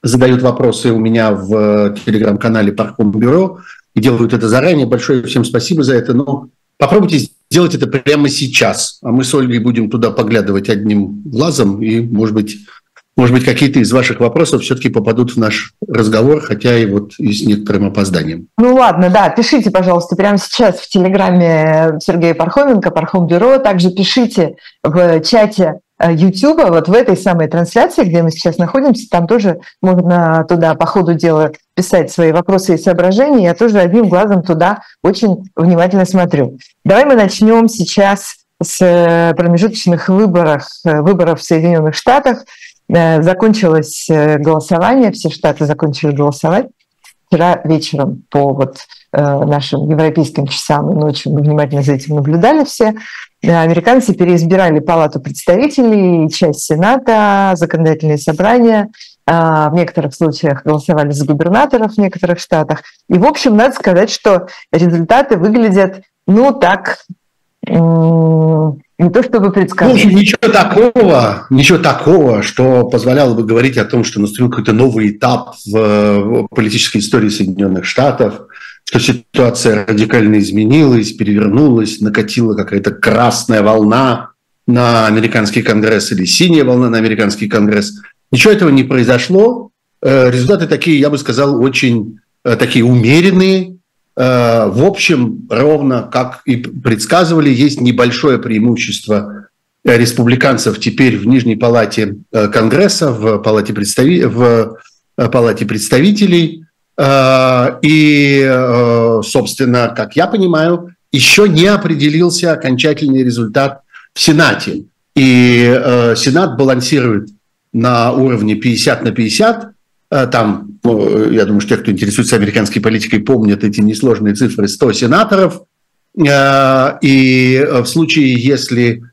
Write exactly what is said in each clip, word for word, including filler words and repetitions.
задают вопросы у меня в телеграм-канале Парком Бюро и делают это заранее. Большое всем спасибо за это. Но попробуйте сделать это прямо сейчас. А мы с Ольгой будем туда поглядывать одним глазом. И, может быть, может быть, какие-то из ваших вопросов все-таки попадут в наш разговор, хотя и вот и с некоторым опозданием. Ну ладно, да, пишите, пожалуйста, прямо сейчас в телеграме Сергея Пархоменко, Пархом Бюро. Также пишите в чате Ютуба, вот в этой самой трансляции, где мы сейчас находимся, там тоже можно туда по ходу дела писать свои вопросы и соображения. Я тоже одним глазом туда очень внимательно смотрю. Давай мы начнем сейчас с промежуточных выборов, выборов в Соединенных Штатах. Закончилось голосование, все штаты закончили голосовать. Вчера вечером по вот нашим европейским часам и ночью мы внимательно за этим наблюдали все. Американцы переизбирали Палату представителей, часть Сената, законодательные собрания. В некоторых случаях голосовали за губернаторов в некоторых штатах. И, в общем, надо сказать, что результаты выглядят, ну, так, не то чтобы предсказать. Ну, ничего такого, ничего такого, что позволяло бы говорить о том, что наступил какой-то новый этап в политической истории Соединенных Штатов, что ситуация радикально изменилась, перевернулась, накатила какая-то красная волна на американский Конгресс или синяя волна на американский Конгресс. Ничего этого не произошло. Результаты такие, я бы сказал, очень такие умеренные. В общем, ровно как и предсказывали, есть небольшое преимущество республиканцев теперь в Нижней палате Конгресса, в палате, представи... в палате представителей. И, собственно, как я понимаю, еще не определился окончательный результат в Сенате. И Сенат балансирует на уровне пятьдесят на пятьдесят. Там, я думаю, что те, кто интересуется американской политикой, помнят эти несложные цифры: сто сенаторов. И в случае, если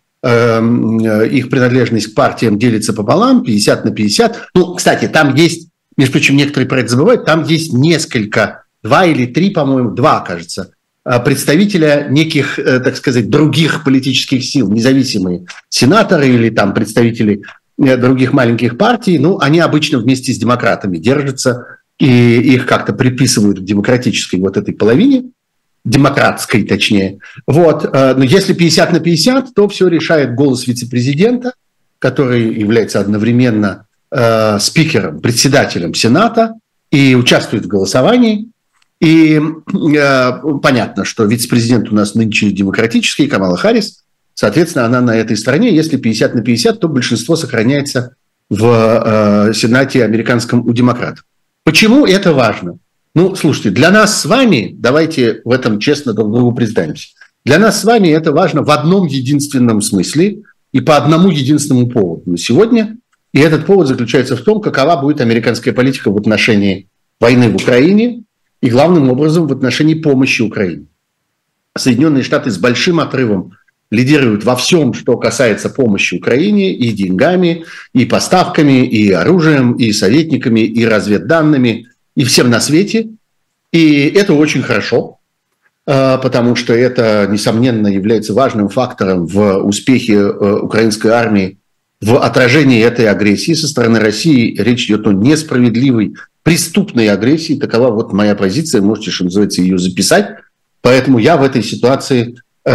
их принадлежность к партиям делится пополам, пятьдесят на пятьдесят. Ну, кстати, там есть, между прочим, некоторые про это забывают, там есть несколько, два или три, по-моему, два, кажется, представителя неких, так сказать, других политических сил, независимые сенаторы или там представители других маленьких партий. Ну, они обычно вместе с демократами держатся, и их как-то приписывают к демократической вот этой половине, демократской точнее. Вот. Но если пятьдесят на пятьдесят, то все решает голос вице-президента, который является одновременно э, спикером, председателем Сената и участвует в голосовании. И э, понятно, что вице-президент у нас нынче демократический, Камала Харрис. Соответственно, она на этой стороне. Если пятьдесят на пятьдесят, то большинство сохраняется в э, Сенате американском у демократов. Почему это важно? Ну, слушайте, для нас с вами, давайте в этом честно друг другу признаемся, для нас с вами это важно в одном единственном смысле и по одному единственному поводу на сегодня. И этот повод заключается в том, какова будет американская политика в отношении войны в Украине и, главным образом, в отношении помощи Украине. Соединенные Штаты с большим отрывом лидируют во всем, что касается помощи Украине, и деньгами, и поставками, и оружием, и советниками, и разведданными, и всем на свете. И это очень хорошо, потому что это, несомненно, является важным фактором в успехе украинской армии в отражении этой агрессии со стороны России. Речь идет о несправедливой, преступной агрессии. Такова вот моя позиция, можете, что называется, ее записать. Поэтому я в этой ситуации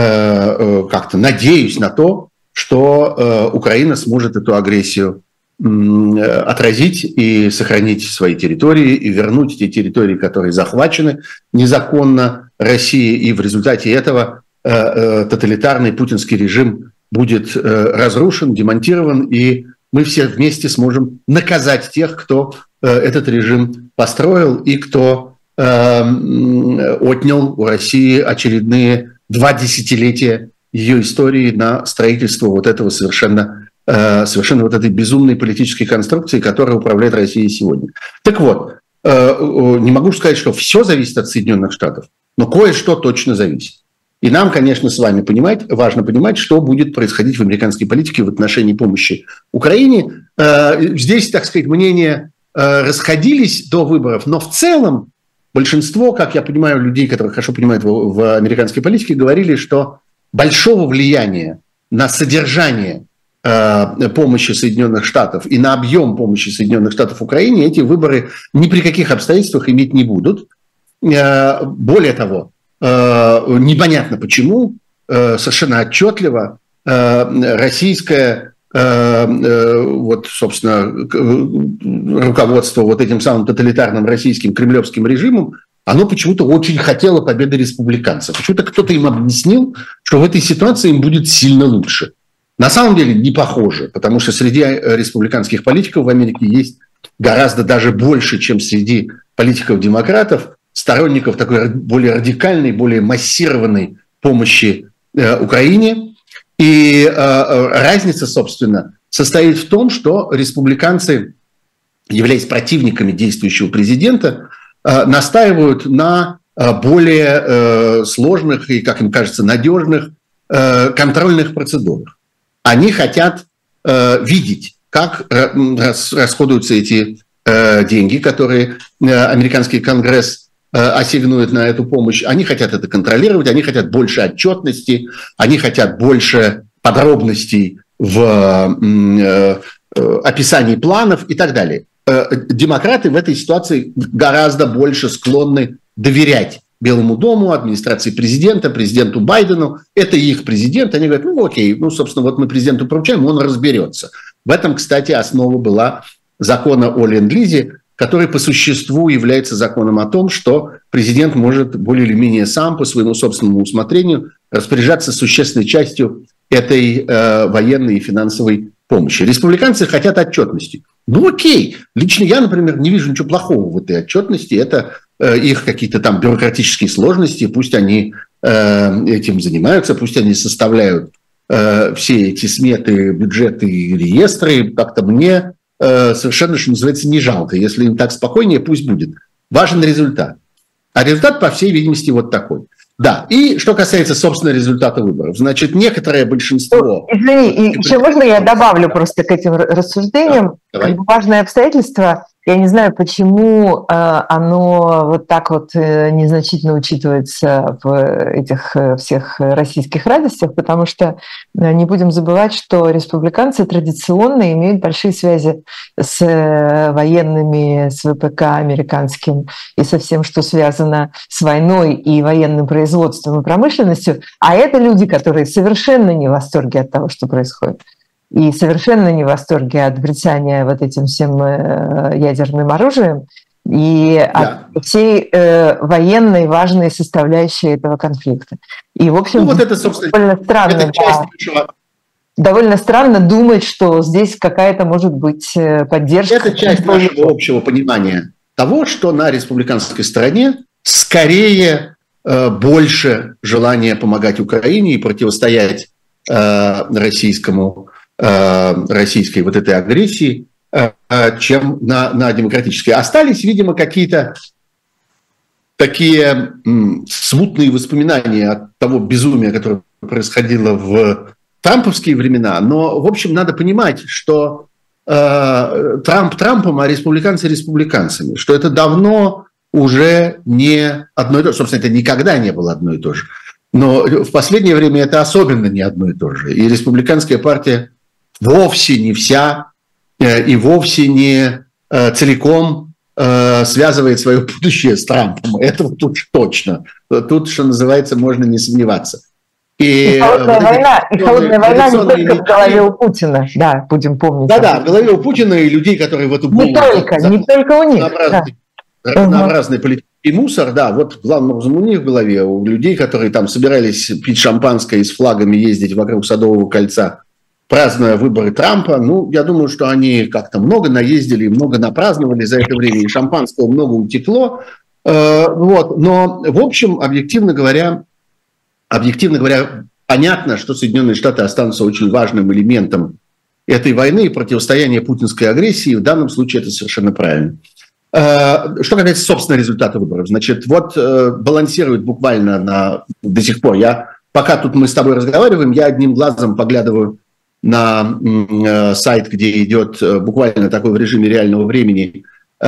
как-то надеюсь на то, что Украина сможет эту агрессию отразить и сохранить свои территории, и вернуть те территории, которые захвачены незаконно Россией, и в результате этого тоталитарный путинский режим будет разрушен, демонтирован, и мы все вместе сможем наказать тех, кто этот режим построил и кто отнял у России очередные два десятилетия ее истории на строительство вот этого совершенно, совершенно вот этой безумной политической конструкции, которая управляет Россией сегодня. Так вот, не могу сказать, что все зависит от Соединенных Штатов, но кое-что точно зависит. И нам, конечно, с вами понимать, важно понимать, что будет происходить в американской политике в отношении помощи Украине. Здесь, так сказать, мнения расходились до выборов, но в целом большинство, как я понимаю, людей, которые хорошо понимают в, в американской политике, говорили, что большого влияния на содержание помощи Соединенных Штатов и на объем помощи Соединенных Штатов Украине, эти выборы ни при каких обстоятельствах иметь не будут. Более того, непонятно почему, совершенно отчетливо российское, вот, собственно, руководство вот этим самым тоталитарным российским кремлевским режимом, оно почему-то очень хотело победы республиканцев. Почему-то кто-то им объяснил, что в этой ситуации им будет сильно лучше. На самом деле не похоже, потому что среди республиканских политиков в Америке есть гораздо даже больше, чем среди политиков-демократов, сторонников такой более радикальной, более массированной помощи э, Украине. И э, разница, собственно, состоит в том, что республиканцы, являясь противниками действующего президента, э, настаивают на э, более э, сложных и, как им кажется, надежных э, контрольных процедурах. Они хотят э, видеть, как рас, расходуются эти э, деньги, которые э, американский Конгресс э, ассигнует на эту помощь. Они хотят это контролировать, они хотят больше отчетности, они хотят больше подробностей в э, э, описании планов и так далее. Э, демократы в этой ситуации гораздо больше склонны доверять Белому дому, администрации президента, президенту Байдену. Это их президент. Они говорят, ну окей, ну, собственно, вот мы президенту поручаем, он разберется. В этом, кстати, основа была закона о ленд-лизе, который по существу является законом о том, что президент может более или менее сам по своему собственному усмотрению распоряжаться существенной частью этой э, военной и финансовой помощи. Республиканцы хотят отчетности. Ну окей, лично я, например, не вижу ничего плохого в этой отчетности. Это э, их какие-то там бюрократические сложности, пусть они э, этим занимаются, пусть они составляют э, все эти сметы, бюджеты и реестры. Как-то мне э, совершенно, что называется, не жалко. Если им так спокойнее, пусть будет. Важен результат. А результат, по всей видимости, вот такой. Да, и что касается, собственно, результата выборов. Значит, некоторое большинство... Извини, и еще можно я добавлю просто к этим рассуждениям? Да, важное обстоятельство. Я не знаю, почему э, оно вот так вот э, незначительно учитывается в этих э, всех российских радостях, потому что э, не будем забывать, что республиканцы традиционно имеют большие связи с э, военными, с ВПК американским и со всем, что связано с войной и военным производством и промышленностью. А это люди, которые совершенно не в восторге от того, что происходит. И совершенно не в восторге от брецания вот этим всем ядерным оружием и да. от всей э, военной важной составляющей этого конфликта. И, в общем, ну, вот это, довольно странно, это да, нашего... довольно странно думать, что здесь какая-то может быть поддержка. Это часть нашего общего понимания того, что на республиканской стороне скорее э, больше желания помогать Украине и противостоять э, российскому российской вот этой агрессии, чем на, на демократической. Остались, видимо, какие-то такие м, смутные воспоминания от того безумия, которое происходило в трамповские времена. Но, в общем, надо понимать, что э, Трамп Трампом, а республиканцы республиканцами, что это давно уже не одно и то же. Собственно, это никогда не было одно и то же. Но в последнее время это особенно не одно и то же. И республиканская партия вовсе не вся э, и вовсе не э, целиком э, связывает свое будущее с Трампом. Этого тут точно. Тут, что называется, можно не сомневаться. И, и холодная вот война, и холодная война не только в голове у Путина, да, будем помнить. Да-да, в голове у Путина и людей, которые в эту не только, не только у них. Разнообразный, да. разнообразный политический мусор, да, вот главным образом у них в голове, у людей, которые там собирались пить шампанское и с флагами ездить вокруг Садового кольца, празднуя выборы Трампа, ну, я думаю, что они как-то много наездили, много напраздновали за это время, и шампанского много утекло. Э, вот. Но, в общем, объективно говоря, объективно говоря, понятно, что Соединенные Штаты останутся очень важным элементом этой войны и противостояния путинской агрессии. В данном случае это совершенно правильно. Э, что касается, собственно, результата выборов. Значит, вот э, балансирует буквально на, до сих пор. Я, пока тут мы с тобой разговариваем, я одним глазом поглядываю на э, сайт, где идет э, буквально такой в режиме реального времени э,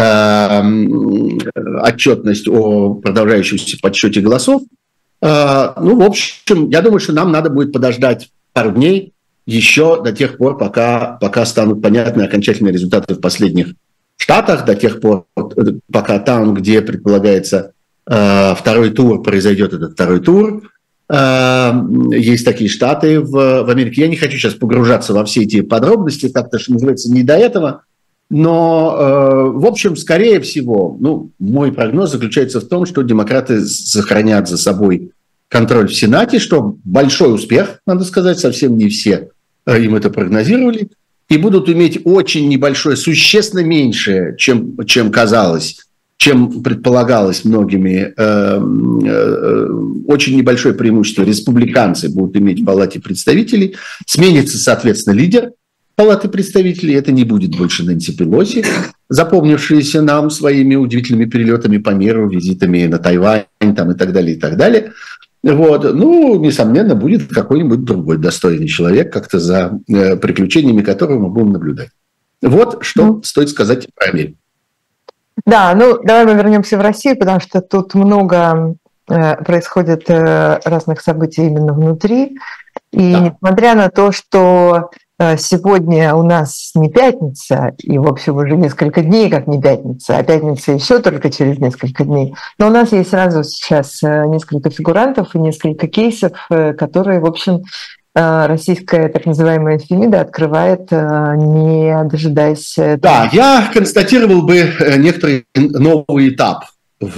э, отчетность о продолжающемся подсчете голосов. Э, ну, в общем, я думаю, что нам надо будет подождать пару дней, еще до тех пор, пока, пока станут понятны окончательные результаты в последних штатах, до тех пор, пока там, где предполагается э, второй тур, произойдет этот второй тур. Э, есть такие штаты в, в Америке. Я не хочу сейчас погружаться во все эти подробности, как-то, что называется, не до этого. Но, э, в общем, скорее всего, ну, мой прогноз заключается в том, что демократы сохранят за собой контроль в Сенате, что большой успех, надо сказать, совсем не все э, им это прогнозировали, и будут иметь очень небольшое, существенно меньшее, чем, чем казалось, чем предполагалось многими, э, э, очень небольшое преимущество республиканцы будут иметь в Палате представителей. Сменится, соответственно, лидер Палаты представителей. Это не будет больше Нэнси Пелоси, запомнившаяся нам своими удивительными перелетами по миру, визитами на Тайвань там, и так далее, и так далее. Вот. Ну, несомненно, будет какой-нибудь другой достойный человек, как-то за э, приключениями которого мы будем наблюдать. Вот что mm. стоит сказать про Америку. Да, ну давай мы вернемся в Россию, потому что тут много э, происходит э, разных событий именно внутри. И да. Несмотря на то, что сегодня у нас не пятница, и, в общем, уже несколько дней как не пятница, а пятница еще только через несколько дней. Но у нас есть сразу сейчас несколько фигурантов и несколько кейсов, которые, в общем, российская так называемая Фемида открывает, не дожидаясь... Да, я констатировал бы некоторый новый этап в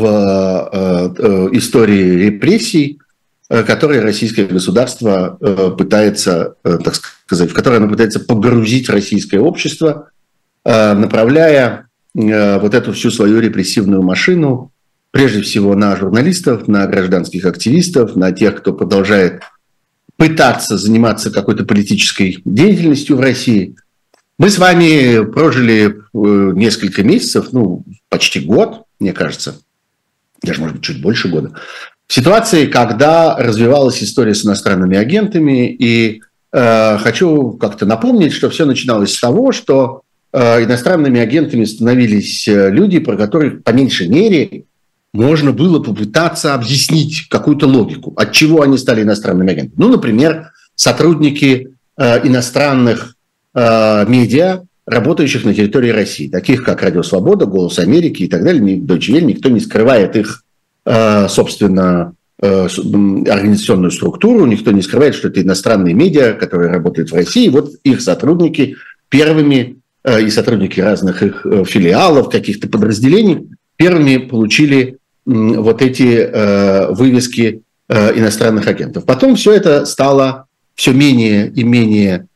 истории репрессий, которые российское государство пытается, так сказать, в которые оно пытается погрузить российское общество, направляя вот эту всю свою репрессивную машину, прежде всего на журналистов, на гражданских активистов, на тех, кто продолжает пытаться заниматься какой-то политической деятельностью в России. Мы с вами прожили несколько месяцев, ну, почти год, мне кажется, даже, может быть, чуть больше года, в ситуации, когда развивалась история с иностранными агентами, и э, хочу как-то напомнить, что все начиналось с того, что э, иностранными агентами становились люди, про которых, по меньшей мере, можно было попытаться объяснить какую-то логику, от чего они стали иностранными агентами. Ну, например, сотрудники э, иностранных э, медиа, работающих на территории России, таких как «Радио Свобода», «Голос Америки» и так далее, Deutsche Welle, никто не скрывает их, собственно, организационную структуру, никто не скрывает, что это иностранные медиа, которые работают в России. Вот их сотрудники первыми, и сотрудники разных их филиалов, каких-то подразделений, первыми получили вот эти вывески иностранных агентов. Потом все это стало все менее и менее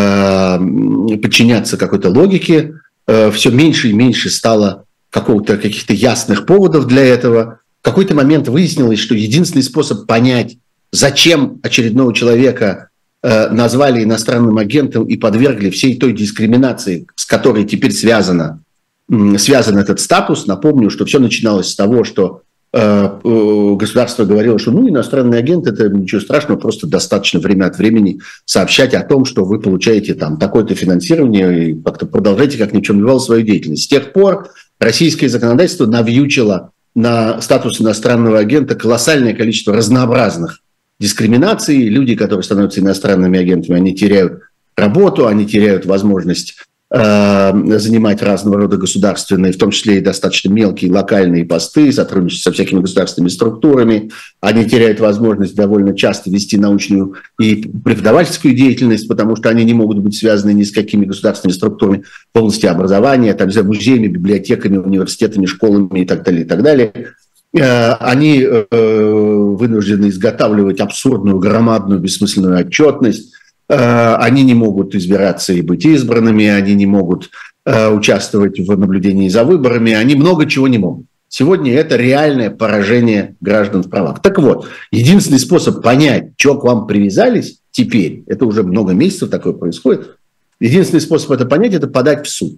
подчиняться какой-то логике, все меньше и меньше стало какого-то, каких-то ясных поводов для этого. В какой-то момент выяснилось, что единственный способ понять, зачем очередного человека э, назвали иностранным агентом и подвергли всей той дискриминации, с которой теперь связано, э, связан этот статус. Напомню, что все начиналось с того, что э, э, государство говорило, что ну, иностранный агент – это ничего страшного, просто достаточно время от времени сообщать о том, что вы получаете там такое-то финансирование и как-то продолжайте, как ни в чем не бывало, свою деятельность. С тех пор российское законодательство навьючило на статус иностранного агента колоссальное количество разнообразных дискриминаций. Люди, которые становятся иностранными агентами, они теряют работу, они теряют возможность э, занимать разного рода государственные, в том числе и достаточно мелкие локальные посты, сотрудничать со всякими государственными структурами. Они теряют возможность довольно часто вести научную и преподавательскую деятельность, потому что они не могут быть связаны ни с какими государственными структурами в области образования, там, музеями, библиотеками, университетами, школами и так далее, и так далее. Они вынуждены изготавливать абсурдную, громадную, бессмысленную отчетность. Они не могут избираться и быть избранными, они не могут участвовать в наблюдении за выборами, они много чего не могут. Сегодня это реальное поражение граждан в правах. Так вот, единственный способ понять, что к вам привязались теперь, это уже много месяцев такое происходит, единственный способ это понять, это подать в суд.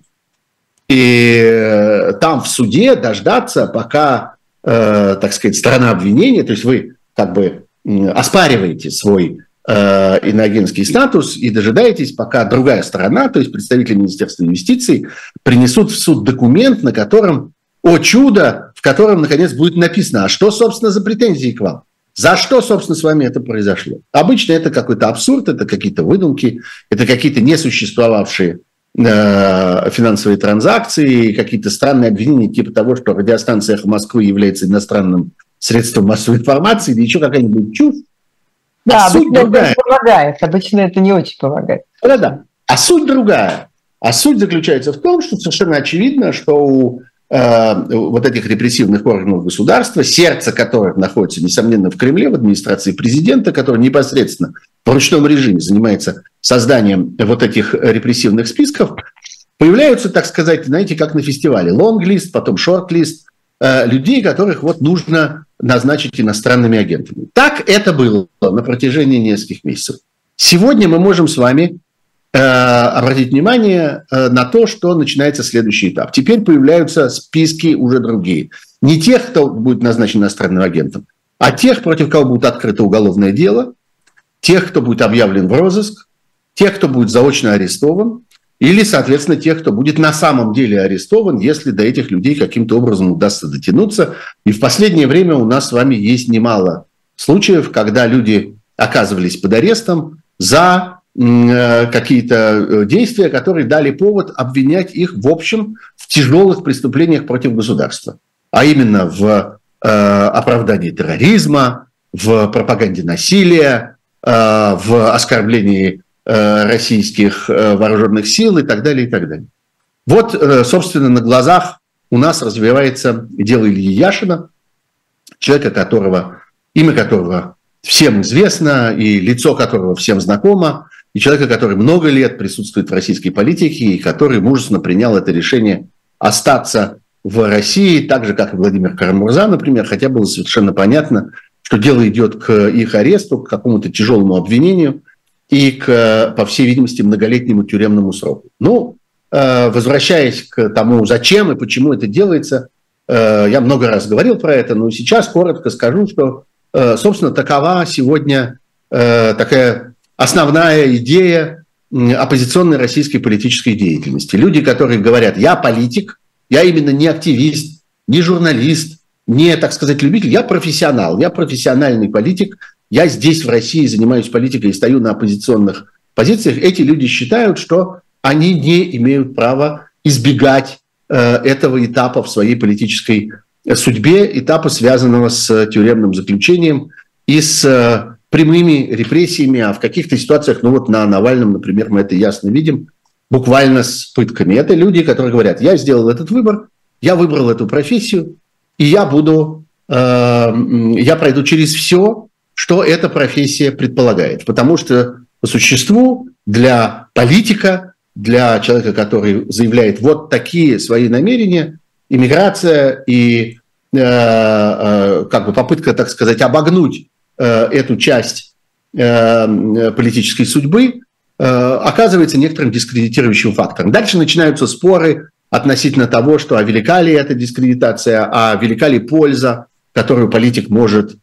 И там в суде дождаться, пока, э, так сказать, сторона обвинения, то есть вы как бы оспариваете свой э, иноагентский статус и дожидаетесь, пока другая сторона, то есть представители Министерства юстиции, принесут в суд документ, на котором, о чудо, в котором, наконец, будет написано, а что, собственно, за претензии к вам? За что, собственно, с вами это произошло? Обычно это какой-то абсурд, это какие-то выдумки, это какие-то несуществовавшие э, финансовые транзакции, какие-то странные обвинения типа того, что радиостанция «Эхо Москвы» является иностранным средством массовой информации, или еще какая-нибудь чушь. Да, а обычно это не помогает, обычно это не очень помогает. Да-да. А суть другая. А суть заключается в том, что совершенно очевидно, что у вот этих репрессивных органов государства, сердце которых находится, несомненно, в Кремле, в администрации президента, который непосредственно в ручном режиме занимается созданием вот этих репрессивных списков, появляются, так сказать, знаете, как на фестивале, лонг-лист, потом шорт-лист людей, которых вот нужно назначить иностранными агентами. Так это было на протяжении нескольких месяцев. Сегодня мы можем с вами обратить внимание на то, что начинается следующий этап. Теперь появляются списки уже другие. Не тех, кто будет назначен иностранным агентом, а тех, против кого будет открыто уголовное дело, тех, кто будет объявлен в розыск, тех, кто будет заочно арестован, или, соответственно, тех, кто будет на самом деле арестован, если до этих людей каким-то образом удастся дотянуться. И в последнее время у нас с вами есть немало случаев, когда люди оказывались под арестом за какие-то действия, которые дали повод обвинять их в общем в тяжелых преступлениях против государства, а именно в э, оправдании терроризма, в пропаганде насилия, э, в оскорблении э, российских э, вооруженных сил и так далее, и так далее. Вот, э, собственно, на глазах у нас развивается дело Ильи Яшина, человека, которого, имя которого всем известно и лицо которого всем знакомо, и человека, который много лет присутствует в российской политике и который мужественно принял это решение остаться в России, так же, как и Владимир Карамурза, например, хотя было совершенно понятно, что дело идет к их аресту, к какому-то тяжелому обвинению и, к, по всей видимости, многолетнему тюремному сроку. Ну, возвращаясь к тому, зачем и почему это делается, я много раз говорил про это, но сейчас коротко скажу, что, собственно, такова сегодня такая основная идея оппозиционной российской политической деятельности. Люди, которые говорят, я политик, я именно не активист, не журналист, не, так сказать, любитель, я профессионал, я профессиональный политик, я здесь в России занимаюсь политикой и стою на оппозиционных позициях. Эти люди считают, что они не имеют права избегать э, этого этапа в своей политической судьбе, этапа, связанного с тюремным заключением и с э, прямыми репрессиями, а в каких-то ситуациях, ну вот на Навальном, например, мы это ясно видим, буквально с пытками. Это люди, которые говорят, я сделал этот выбор, я выбрал эту профессию, и я буду, э, я пройду через все, что эта профессия предполагает. Потому что по существу для политика, для человека, который заявляет вот такие свои намерения, иммиграция и э, э, как бы попытка, так сказать, обогнуть эту часть э, политической судьбы э, оказывается некоторым дискредитирующим фактором. Дальше начинаются споры относительно того, что а велика ли эта дискредитация, а велика ли польза, которую политик может э,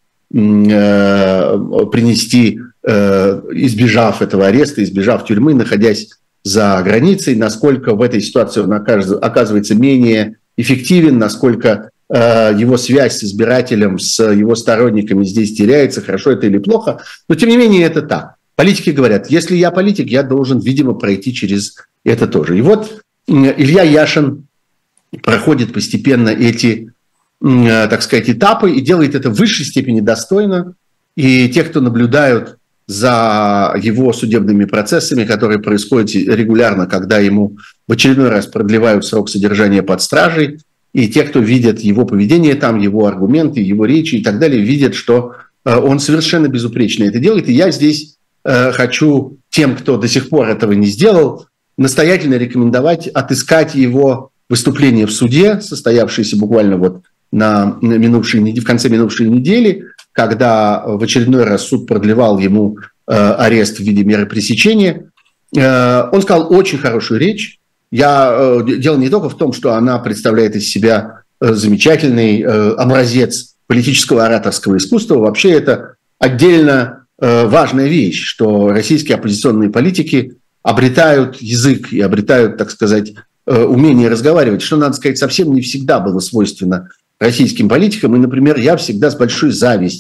принести, э, избежав этого ареста, избежав тюрьмы, находясь за границей, насколько в этой ситуации он оказывается менее эффективен, насколько его связь с избирателем, с его сторонниками здесь теряется, хорошо это или плохо. Но, тем не менее, это так. Политики говорят, если я политик, я должен, видимо, пройти через это тоже. И вот Илья Яшин проходит постепенно эти, так сказать, этапы и делает это в высшей степени достойно. И те, кто наблюдают за его судебными процессами, которые происходят регулярно, когда ему в очередной раз продлевают срок содержания под стражей, и те, кто видят его поведение там, его аргументы, его речи и так далее, видят, что э, он совершенно безупречно это делает. И я здесь э, хочу тем, кто до сих пор этого не сделал, настоятельно рекомендовать отыскать его выступление в суде, состоявшееся буквально вот на минувшей, в конце минувшей недели, когда в очередной раз суд продлевал ему э, арест в виде меры пресечения. Э, он сказал очень хорошую речь. Я, дело не только в том, что она представляет из себя замечательный образец политического ораторского искусства. Вообще это отдельно важная вещь, что российские оппозиционные политики обретают язык и обретают, так сказать, умение разговаривать, что, надо сказать, совсем не всегда было свойственно российским политикам. И, например, я всегда с большой завистью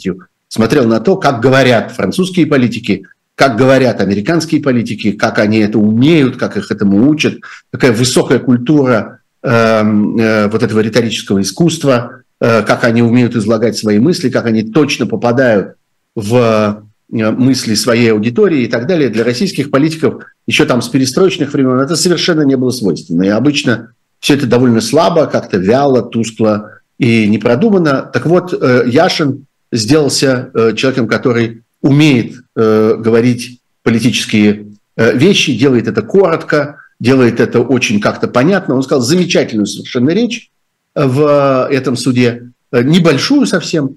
смотрел на то, как говорят французские политики, как говорят американские политики, как они это умеют, как их этому учат, какая высокая культура э, э, вот этого риторического искусства, э, как они умеют излагать свои мысли, как они точно попадают в мысли своей аудитории и так далее. Для российских политиков еще там с перестроечных времен это совершенно не было свойственно. И обычно все это довольно слабо, как-то вяло, тускло и не продумано. Так вот, Яшин сделался человеком, который умеет говорить политические вещи, делает это коротко, делает это очень как-то понятно. Он сказал замечательную совершенно речь в этом суде, небольшую совсем,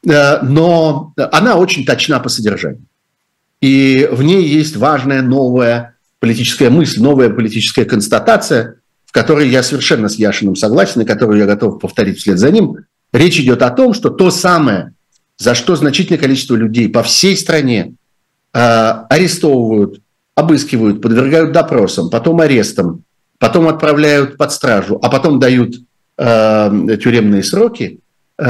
но она очень точна по содержанию. И в ней есть важная новая политическая мысль, новая политическая констатация, в которой я совершенно с Яшиным согласен и которую я готов повторить вслед за ним. Речь идет о том, что то самое, за что значительное количество людей по всей стране э, арестовывают, обыскивают, подвергают допросам, потом арестам, потом отправляют под стражу, а потом дают э, тюремные сроки,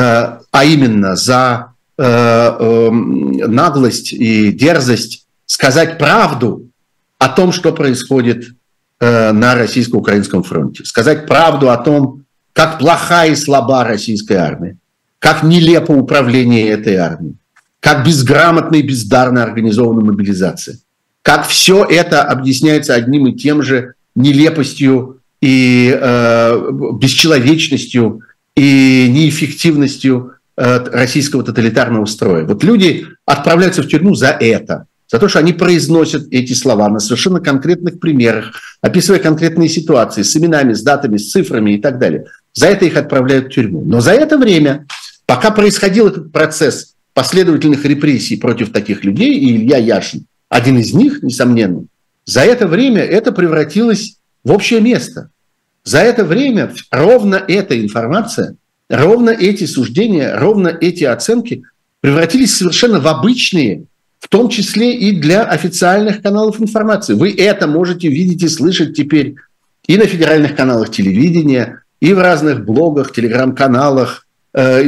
а именно за э, э, наглость и дерзость сказать правду о том, что происходит э, на российско-украинском фронте. Сказать правду о том, как плоха и слаба российская армия, как нелепо управление этой армией, как безграмотно и бездарно организована мобилизация, как все это объясняется одним и тем же нелепостью и э, бесчеловечностью и неэффективностью э, российского тоталитарного строя. Вот люди отправляются в тюрьму за это, за то, что они произносят эти слова на совершенно конкретных примерах, описывая конкретные ситуации с именами, с датами, с цифрами и так далее. За это их отправляют в тюрьму. Но за это время, пока происходил этот процесс последовательных репрессий против таких людей, и Илья Яшин один из них, несомненно, за это время это превратилось в общее место. За это время ровно эта информация, ровно эти суждения, ровно эти оценки превратились совершенно в обычные, в том числе и для официальных каналов информации. Вы это можете видеть и слышать теперь и на федеральных каналах телевидения, и в разных блогах, телеграм-каналах, э,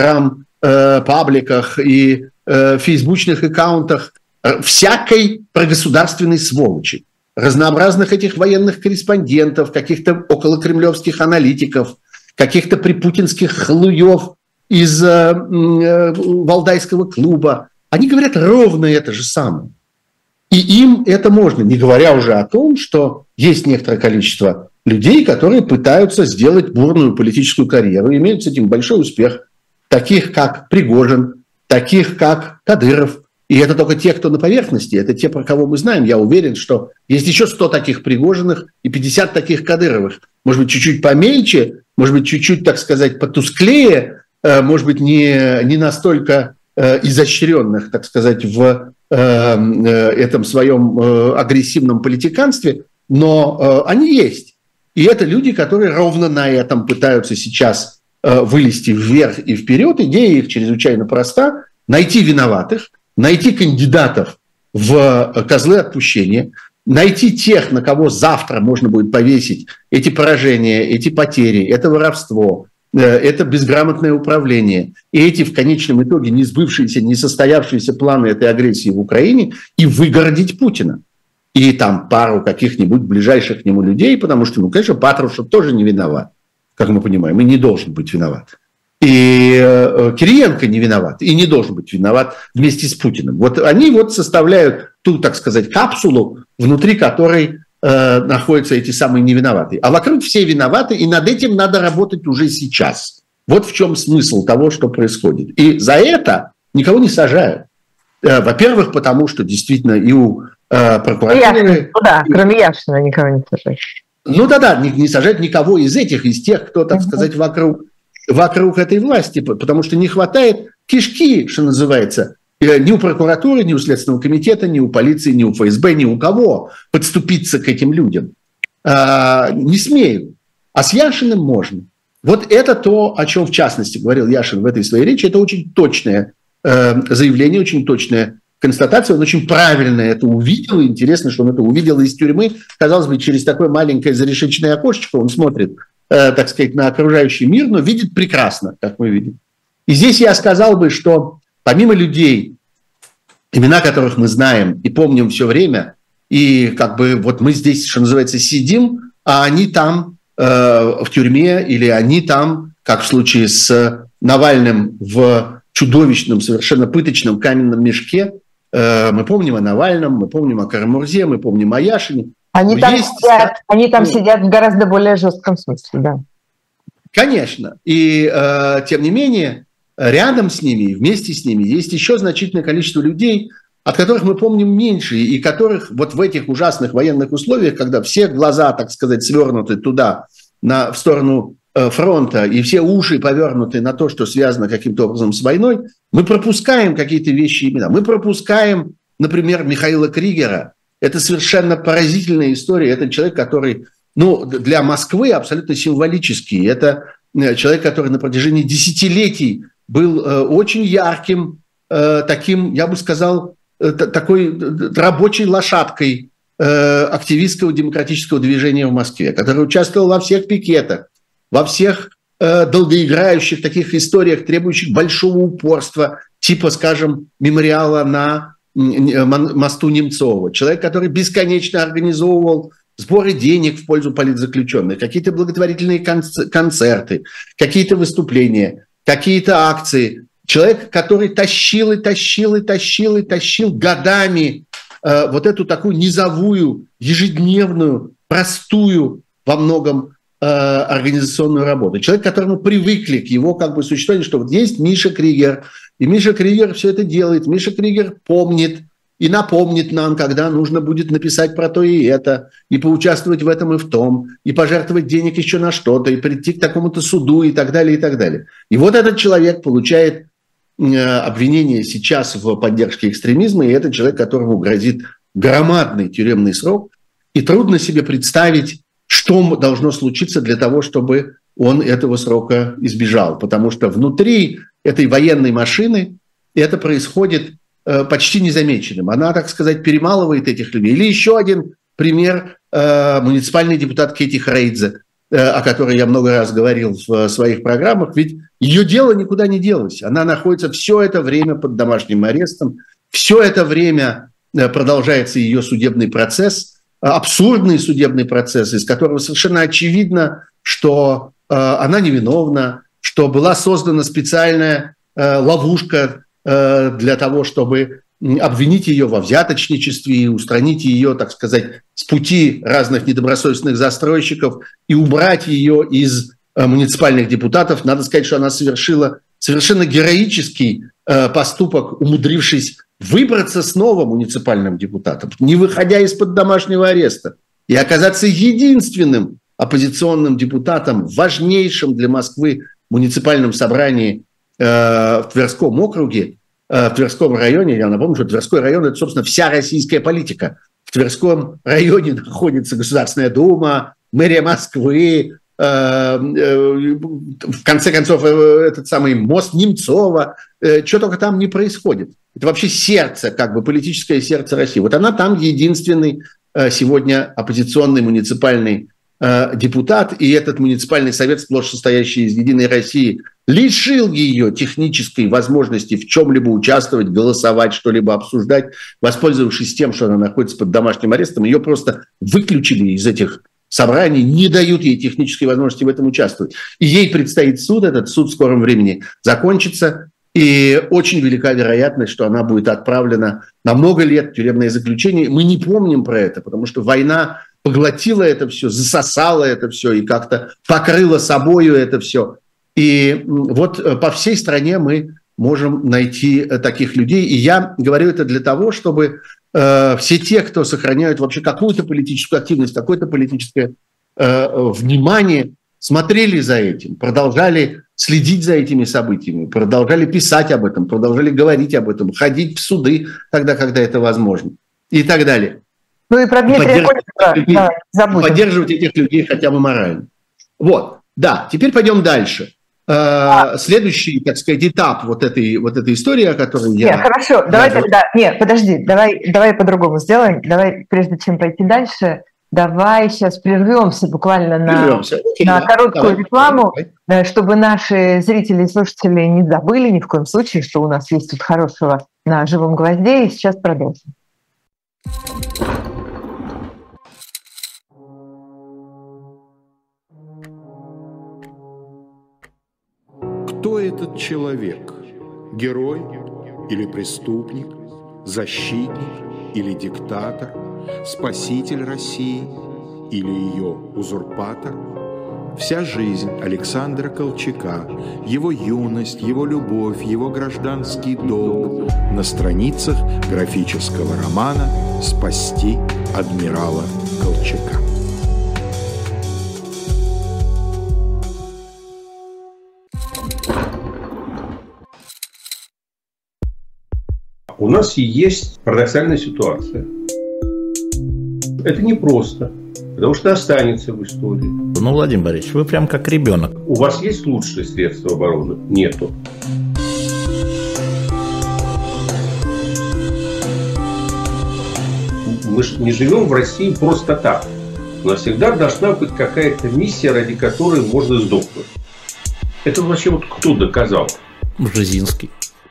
инстаграм-пабликах э, и э, фейсбучных аккаунтах э, всякой прогосударственной сволочи. Разнообразных этих военных корреспондентов, каких-то околокремлевских аналитиков, каких-то припутинских хлуев из э, э, Валдайского клуба. Они говорят ровно это же самое. И им это можно, не говоря уже о том, что есть некоторое количество людей, которые пытаются сделать бурную политическую карьеру, и имеют с этим большой успех, таких как Пригожин, таких как Кадыров. И это только те, кто на поверхности, это те, про кого мы знаем. Я уверен, что есть еще сто таких Пригожиных и пятьдесят таких Кадыровых. Может быть, чуть-чуть помельче, может быть, чуть-чуть, так сказать, потусклее, может быть, не, не настолько изощренных, так сказать, в этом своем агрессивном политиканстве, но они есть. И это люди, которые ровно на этом пытаются сейчас вылезти вверх и вперед. Идея их чрезвычайно проста – найти виноватых, найти кандидатов в козлы отпущения, найти тех, на кого завтра можно будет повесить эти поражения, эти потери, это воровство, это безграмотное управление, и эти в конечном итоге не сбывшиеся, не состоявшиеся планы этой агрессии в Украине, и выгородить Путина. И там пару каких-нибудь ближайших к нему людей, потому что, ну, конечно, Патрушев тоже не виноват, как мы понимаем, и не должен быть виноват. И э, Кириенко не виноват, и не должен быть виноват вместе с Путиным. Вот они вот составляют ту, так сказать, капсулу, внутри которой э, находятся эти самые невиноватые. А вокруг все виноваты, и над этим надо работать уже сейчас. Вот в чем смысл того, что происходит. И за это никого не сажают. Э, во-первых, потому что действительно и у э, прокуратуры... Ну да, кроме Яшина никого не сажают. Ну да-да, не, не сажают никого из этих, из тех, кто, так сказать, вокруг... вокруг этой власти, потому что не хватает кишки, что называется, ни у прокуратуры, ни у Следственного комитета, ни у полиции, ни у эф эс бэ, ни у кого подступиться к этим людям. А, не смеют. А с Яшиным можно. Вот это то, о чем в частности говорил Яшин в этой своей речи, это очень точное э, заявление, очень точная констатация, он очень правильно это увидел, и интересно, что он это увидел из тюрьмы, казалось бы, через такое маленькое зарешечное окошечко он смотрит, так сказать, на окружающий мир, но видит прекрасно, как мы видим. И здесь я сказал бы, что помимо людей, имена которых мы знаем и помним все время, и как бы вот мы здесь, что называется, сидим, а они там э, в тюрьме, или они там, как в случае с Навальным, в чудовищном, совершенно пыточном каменном мешке. Э, мы помним о Навальном, мы помним о Карамурзе, мы помним о Яшине. Они там, есть... сидят, они там ну, сидят в гораздо более жестком смысле, да. Конечно. И э, тем не менее, рядом с ними, вместе с ними есть еще значительное количество людей, от которых мы помним меньше, и которых вот в этих ужасных военных условиях, когда все глаза, так сказать, свернуты туда, на, в сторону э, фронта, и все уши повернуты на то, что связано каким-то образом с войной, мы пропускаем какие-то вещи, имена. Мы пропускаем, например, Михаила Кригера. Это совершенно поразительная история. Это человек, который, ну, для Москвы абсолютно символический. Это человек, который на протяжении десятилетий был э, очень ярким, э, таким, я бы сказал, такой рабочей лошадкой э, активистского демократического движения в Москве, который участвовал во всех пикетах, во всех э, долгоиграющих таких историях, требующих большого упорства, типа, скажем, мемориала на э, мосту Немцова. Человек, который бесконечно организовывал сборы денег в пользу политзаключенных, какие-то благотворительные концерты, какие-то выступления, какие-то акции. Человек, который тащил и тащил и тащил и тащил годами э, вот эту такую низовую, ежедневную, простую во многом э, организационную работу. Человек, к которому привыкли к его как бы существованию, что вот есть Миша Кригер, и Миша Кригер все это делает, Миша Кригер помнит и напомнит нам, когда нужно будет написать про то и это, и поучаствовать в этом и в том, и пожертвовать денег еще на что-то, и прийти к такому-то суду и так далее, и так далее. И вот этот человек получает обвинение сейчас в поддержке экстремизма, и это человек, которому грозит громадный тюремный срок, и трудно себе представить, что должно случиться для того, чтобы он этого срока избежал, потому что внутри этой военной машины это происходит почти незамеченным. Она, так сказать, перемалывает этих людей. Или еще один пример, муниципальный депутат Кэти Хрейдзе, о которой я много раз говорил в своих программах, ведь ее дело никуда не делось. Она находится все это время под домашним арестом, все это время продолжается ее судебный процесс, абсурдный судебный процесс, из которого совершенно очевидно, что она невиновна, что была создана специальная ловушка для того, чтобы обвинить ее во взяточничестве и устранить ее, так сказать, с пути разных недобросовестных застройщиков и убрать ее из э, муниципальных депутатов. Надо сказать, что она совершила совершенно героический э, поступок, умудрившись выбраться снова муниципальным депутатом, не выходя из-под домашнего ареста, и оказаться единственным оппозиционным депутатом в важнейшем для Москвы муниципальном собрании э, в Тверском округе, в Тверском районе. Я напомню, что Тверской район – это, собственно, вся российская политика. В Тверском районе находится Государственная Дума, мэрия Москвы, в конце концов, этот самый мост Немцова. Что только там не происходит. Это вообще сердце, как бы политическое сердце России. Вот она там единственный сегодня оппозиционный муниципальный депутат, и этот муниципальный совет, сплошь состоящий из «Единой России», лишил ее технической возможности в чем-либо участвовать, голосовать, что-либо обсуждать, воспользовавшись тем, что она находится под домашним арестом. Ее просто выключили из этих собраний, не дают ей технической возможности в этом участвовать. И ей предстоит суд, этот суд в скором времени закончится, и очень велика вероятность, что она будет отправлена на много лет в тюремное заключение. Мы не помним про это, потому что война поглотила это все, засосала это все и как-то покрыла собою это все. И вот по всей стране мы можем найти таких людей. И я говорю это для того, чтобы э, все те, кто сохраняют вообще какую-то политическую активность, какое-то политическое э, внимание, смотрели за этим, продолжали следить за этими событиями, продолжали писать об этом, продолжали говорить об этом, ходить в суды тогда, когда это возможно, и так далее. Ну и про Дмитрия Кольцева, да, забудем. Поддерживать этих людей хотя бы морально. Вот, да, теперь пойдем дальше. А. Следующий, так сказать, этап вот этой, вот этой истории, о которой я... Нет, хорошо, давай тогда... Нет, подожди, давай, давай по-другому сделаем. Давай, прежде чем пойти дальше, давай сейчас прервемся буквально на, Прервемся. Окей, на да. короткую Давай. рекламу, Давай. чтобы наши зрители и слушатели не забыли ни в коем случае, что у нас есть тут хорошего на «Живом гвозде», и сейчас продолжим. Кто этот человек? Герой или преступник? Защитник или диктатор? Спаситель России или ее узурпатор? Вся жизнь Александра Колчака, его юность, его любовь, его гражданский долг на страницах графического романа «Спасти адмирала Колчака». У нас есть парадоксальная ситуация. Это непросто, потому что останется в истории. Ну, Владимир Борисович, вы прям как ребенок. У вас есть лучшие средства обороны? Нету. Мы же не живем в России просто так. У нас всегда должна быть какая-то миссия, ради которой можно сдохнуть. Это вообще вот кто доказал? Бжезинский.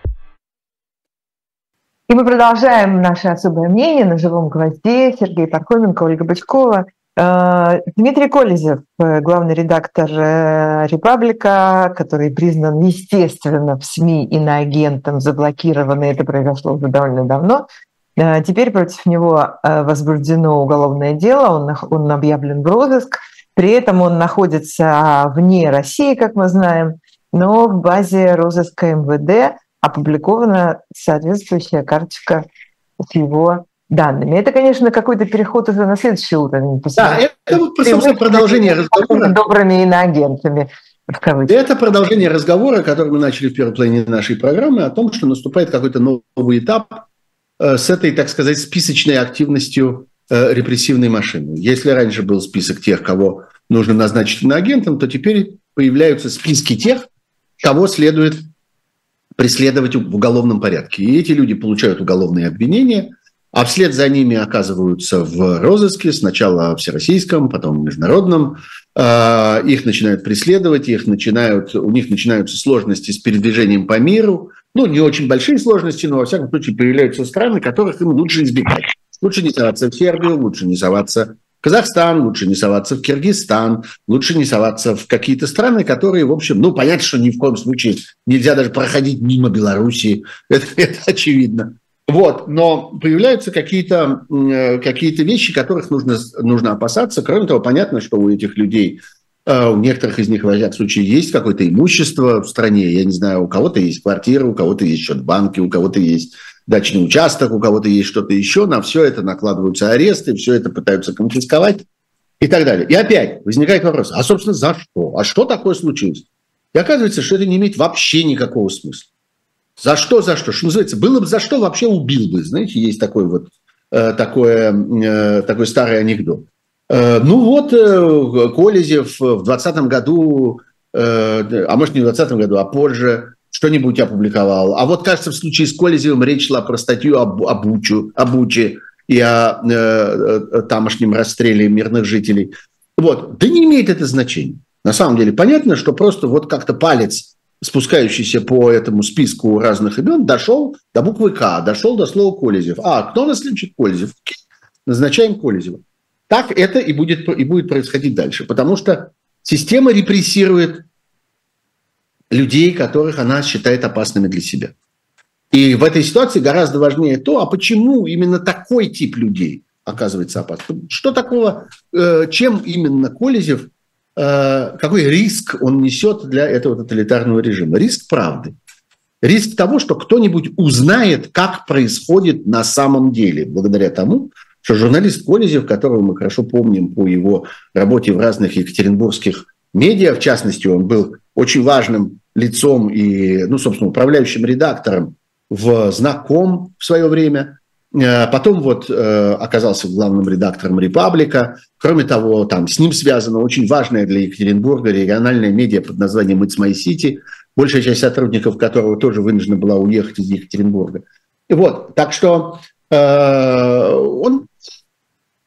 И мы продолжаем наше особое мнение на «Живом гвозде». Сергей Пархоменко, Ольга Бычкова. Дмитрий Колезев, главный редактор «Репаблика», который признан, естественно, в СМИ иноагентом, заблокирован, и это произошло уже довольно давно. Теперь против него возбуждено уголовное дело, он, он объявлен в розыск. При этом он находится вне России, как мы знаем, но в базе розыска эм вэ дэ опубликована соответствующая карточка с его данными. Это, конечно, какой-то переход уже на следующий уровень. Да, это вот, собственно, продолжение разговора. Добрыми иноагентами, в кавычках. Это продолжение разговора, который мы начали в первой половине нашей программы, о том, что наступает какой-то новый этап с этой, так сказать, списочной активностью репрессивной машины. Если раньше был список тех, кого нужно назначить иноагентом, то теперь появляются списки тех, кого следует преследовать в уголовном порядке. И эти люди получают уголовные обвинения, а вслед за ними оказываются в розыске, сначала всероссийском, потом международном. Их начинают преследовать, их начинают, у них начинаются сложности с передвижением по миру. Ну, не очень большие сложности, но, во всяком случае, появляются страны, которых им лучше избегать. Лучше не соваться в Сербию, лучше не соваться в Казахстан, лучше не соваться в Киргизстан, лучше не соваться в какие-то страны, которые, в общем, ну, понятно, что ни в коем случае нельзя даже проходить мимо Белоруссии, это, это очевидно. Вот, но появляются какие-то, какие-то вещи, которых нужно, нужно опасаться. Кроме того, понятно, что у этих людей, у некоторых из них, во всяком случае, есть какое-то имущество в стране. Я не знаю, у кого-то есть квартира, у кого-то есть счет в банке, у кого-то есть дачный участок, у кого-то есть что-то еще. На все это накладываются аресты, все это пытаются конфисковать и так далее. И опять возникает вопрос, а, собственно, за что? А что такое случилось? И оказывается, что это не имеет вообще никакого смысла. За что, за что? Что называется, было бы за что, вообще убил бы. Знаете, есть такой вот э, такой, э, такой старый анекдот. Э, ну вот, э, Колезев в двадцатом году, э, а может не в двадцатом году, а позже что-нибудь опубликовал. А вот, кажется, в случае с Колезевым речь шла про статью об, об, Бучу, о Буче и о э, э, тамошнем расстреле мирных жителей. Вот. Да не имеет это значения. На самом деле понятно, что просто вот как-то палец, спускающийся по этому списку разных имен, дошел до буквы К, дошел до слова Колезев. А, кто наследует Колезев? Назначаем Колезева. Так это и будет, и будет происходить дальше. Потому что система репрессирует людей, которых она считает опасными для себя. И в этой ситуации гораздо важнее то, а почему именно такой тип людей оказывается опасным. Что такого, чем именно Колезев, какой риск он несет для этого тоталитарного режима? Риск правды. Риск того, что кто-нибудь узнает, как происходит на самом деле, благодаря тому, что журналист Колезев, которого мы хорошо помним по его работе в разных екатеринбургских медиа, в частности, он был очень важным лицом и, ну, собственно, управляющим редактором в «Знаком» в свое время. Потом вот э, оказался главным редактором «Репаблика». Кроме того, там с ним связана очень важная для Екатеринбурга региональная медиа под названием «It's My City», большая часть сотрудников которого тоже вынуждена была уехать из Екатеринбурга. И вот, так что э, он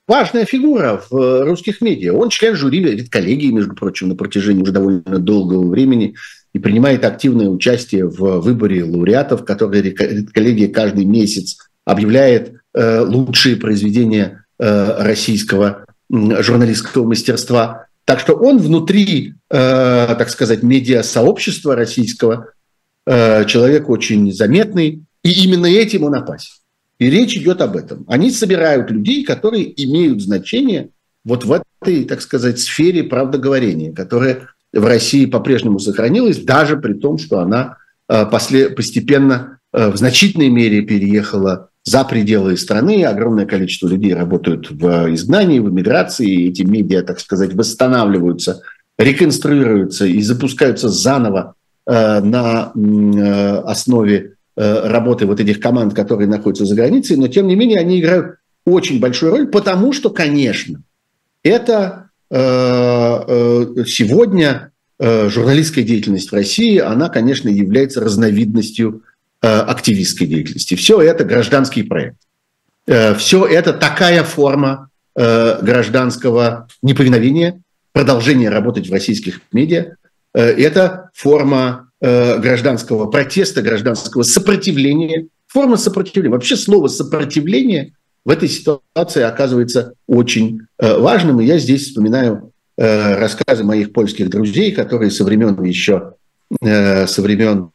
важная фигура в русских медиа. Он член жюри редколлегии, между прочим, на протяжении уже довольно долгого времени и принимает активное участие в выборе лауреатов, которые редколлегия каждый месяц объявляет э, лучшие произведения э, российского э, журналистского мастерства. Так что он внутри, э, так сказать, медиасообщества российского э, человек очень заметный, и именно этим он опасен. И речь идет об этом. Они собирают людей, которые имеют значение вот в этой, так сказать, сфере правдоговорения, которая в России по-прежнему сохранилась, даже при том, что она э, после, постепенно э, в значительной мере переехала за пределы страны. Огромное количество людей работают в изгнании, в эмиграции. И эти медиа, так сказать, восстанавливаются, реконструируются и запускаются заново э, на э, основе э, работы вот этих команд, которые находятся за границей. Но, тем не менее, они играют очень большую роль, потому что, конечно, это э, э, сегодня э, журналистская деятельность в России, она, конечно, является разновидностью активистской деятельности. Все это гражданский проект. Все это такая форма гражданского неповиновения, продолжения работать в российских медиа. Это форма гражданского протеста, гражданского сопротивления. Форма сопротивления. Вообще слово «сопротивление» в этой ситуации оказывается очень важным. И я здесь вспоминаю рассказы моих польских друзей, которые со времен еще, со времен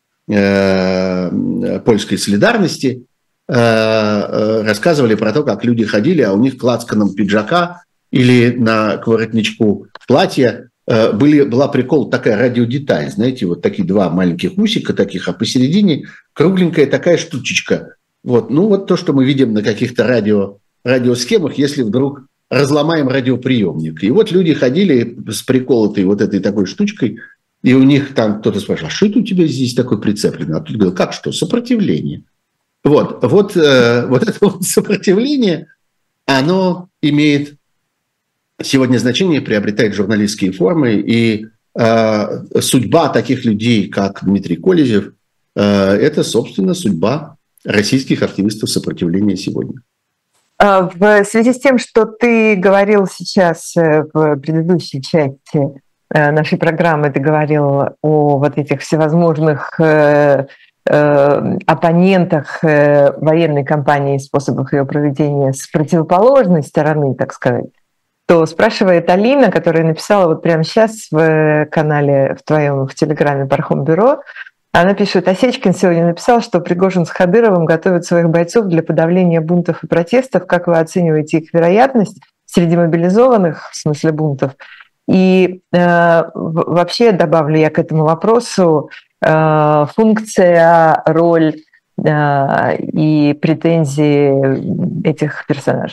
польской солидарности рассказывали про то, как люди ходили, а у них к лацканам пиджака или на к воротничку платья были, была прикол такая радиодеталь, знаете, вот такие два маленьких усика таких, а посередине кругленькая такая штучечка. Вот. Ну вот то, что мы видим на каких-то радио, радиосхемах, если вдруг разломаем радиоприемник. И вот люди ходили с приколотой вот этой такой штучкой, и у них там кто-то спрашивал, а что это у тебя здесь такое прицеплено? А тут говорил, как что? Сопротивление. Вот, вот, э, вот это вот сопротивление, оно имеет сегодня значение, приобретает журналистские формы, и э, судьба таких людей, как Дмитрий Колезев, э, это, собственно, судьба российских активистов сопротивления сегодня. В связи с тем, что ты говорил сейчас в предыдущей части нашей программы, ты говорил о вот этих всевозможных э, э, оппонентах э, военной кампании и способах ее проведения с противоположной стороны, так сказать, то спрашивает Алина, которая написала вот прямо сейчас в канале в твоем, в Телеграме Пархом Бюро, она пишет, Осечкин сегодня написал, что Пригожин с Хадыровым готовят своих бойцов для подавления бунтов и протестов. Как вы оцениваете их вероятность среди мобилизованных, в смысле бунтов? И э, вообще добавлю я к этому вопросу э, функция, роль э, и претензии этих персонажей.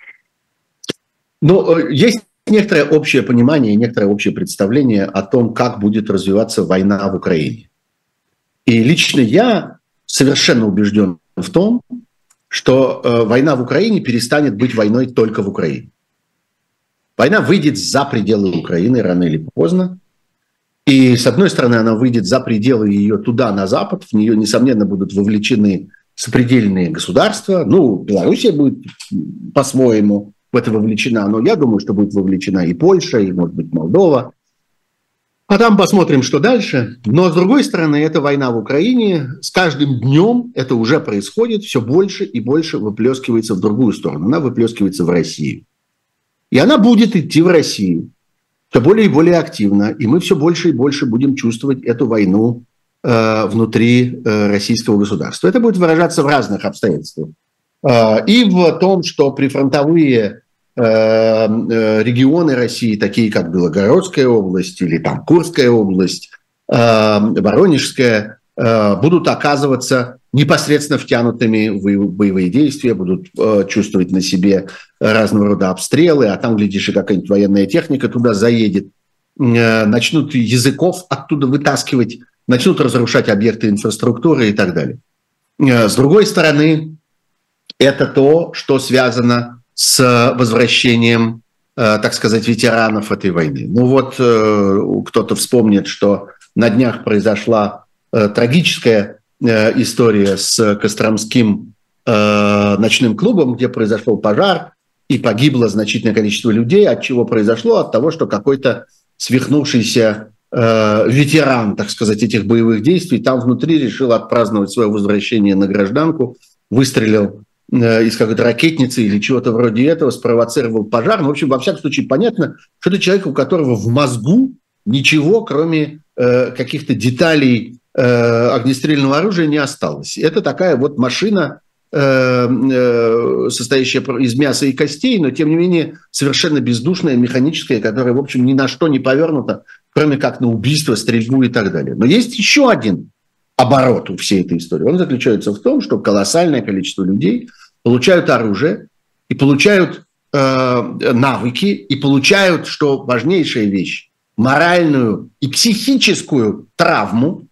Ну, есть некоторое общее понимание, некоторое общее представление о том, как будет развиваться война в Украине. И лично я совершенно убежден в том, что э, война в Украине перестанет быть войной только в Украине. Война выйдет за пределы Украины рано или поздно. И, с одной стороны, она выйдет за пределы ее туда, на запад. В нее, несомненно, будут вовлечены сопредельные государства. Ну, Белоруссия будет по-своему в это вовлечена. Но я думаю, что будет вовлечена и Польша, и, может быть, Молдова. А там посмотрим, что дальше. Но, с другой стороны, эта война в Украине, с каждым днем это уже происходит, все больше и больше выплескивается в другую сторону. Она выплескивается в Россию. И она будет идти в Россию все более и более активно. И мы все больше и больше будем чувствовать эту войну э, внутри э, российского государства. Это будет выражаться в разных обстоятельствах. Э, и в том, что прифронтовые э, э, регионы России, такие как Белгородская область или там Курская область, э, Воронежская, э, будут оказываться непосредственно втянутыми в боевые действия, будут э, чувствовать на себе разного рода обстрелы, а там, глядишь, и какая-нибудь военная техника туда заедет, э, начнут языков оттуда вытаскивать, начнут разрушать объекты инфраструктуры и так далее. Э, с другой стороны, это то, что связано с возвращением, э, так сказать, ветеранов этой войны. Ну вот э, кто-то вспомнит, что на днях произошла э, трагическая история с Костромским э, ночным клубом, где произошел пожар, и погибло значительное количество людей. От чего произошло? От того, что какой-то свихнувшийся э, ветеран, так сказать, этих боевых действий там внутри решил отпраздновать свое возвращение на гражданку, выстрелил э, из какой-то ракетницы или чего-то вроде этого, спровоцировал пожар. Ну, в общем, во всяком случае, понятно, что это человек, у которого в мозгу ничего, кроме э, каких-то деталей э, огнестрельного оружия, не осталось. Это такая вот машина, э, э, состоящая из мяса и костей, но, тем не менее, совершенно бездушная, механическая, которая, в общем, ни на что не повернута, кроме как на убийство, стрельбу и так далее. Но есть еще один оборот у всей этой истории. Он заключается в том, что колоссальное количество людей получают оружие и получают э, навыки, и получают, что важнейшая вещь, моральную и психическую травму,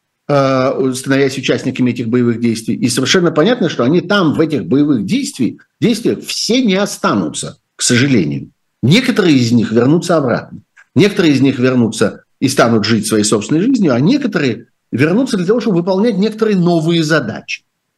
э, становясь участниками этих боевых действий. И совершенно понятно, что они там, в этих боевых действиях, действиях все не останутся, к сожалению. Некоторые из них вернутся обратно. Некоторые из них вернутся и станут жить своей собственной жизнью, а некоторые вернутся для того, чтобы выполнять некоторые новые задачи.